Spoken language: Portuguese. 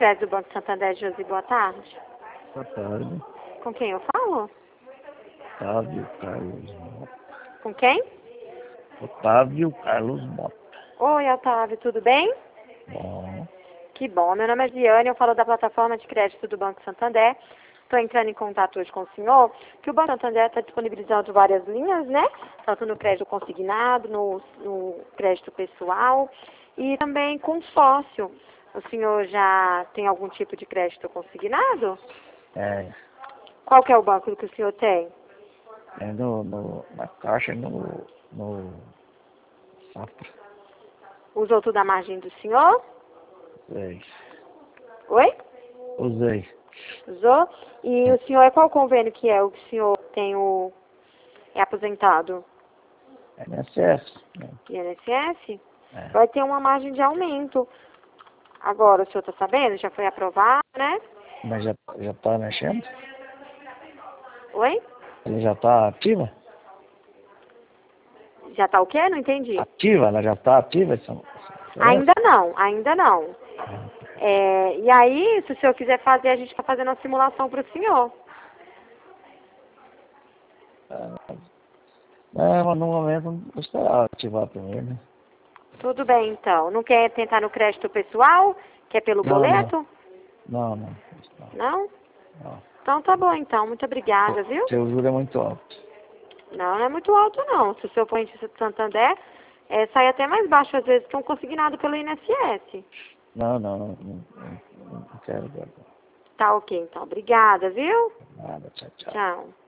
crédito do Banco Santander, Josi, boa tarde. Boa tarde. Com quem eu falo? Otávio Carlos Mota. Com quem? Otávio Carlos Mota. Oi, Otávio, tudo bem? Bom, Que bom, meu nome é Ziane, eu falo da plataforma de crédito do Banco Santander. Estou entrando em contato hoje com o senhor, que o Banco Santander está disponibilizando várias linhas, né? Tanto no crédito consignado, no crédito pessoal e também com sócio. O senhor já tem algum tipo de crédito consignado? Qual que é o banco que o senhor tem? na Caixa, no Safra. Usou tudo à margem do senhor? Usei. Oi? Usei. Usou? E o senhor, qual convênio que é o que o senhor tem é aposentado? INSS. Né? INSS? É. Vai ter uma margem de aumento. Agora, o senhor está sabendo? Já foi aprovado, né? Mas já está mexendo? Oi? Ela já está ativa? Já está o quê? Não entendi. Ativa? Ela já está ativa? Ainda não, ainda não. E aí, se o senhor quiser fazer, a gente está fazendo uma simulação para o senhor. Mas no momento não vou esperar ativar primeiro, né? Tudo bem, então. Não quer tentar no crédito pessoal? Quer pelo boleto? Não. Não? Então tá bom, então. Muito obrigada, viu? Seu juro é muito alto. Não, não é muito alto, não. Se o senhor for em Santander, sai até mais baixo, às vezes, que um consignado pelo INSS. Não quero. Tá ok, então. Obrigada, viu? Nada, tchau. Tchau.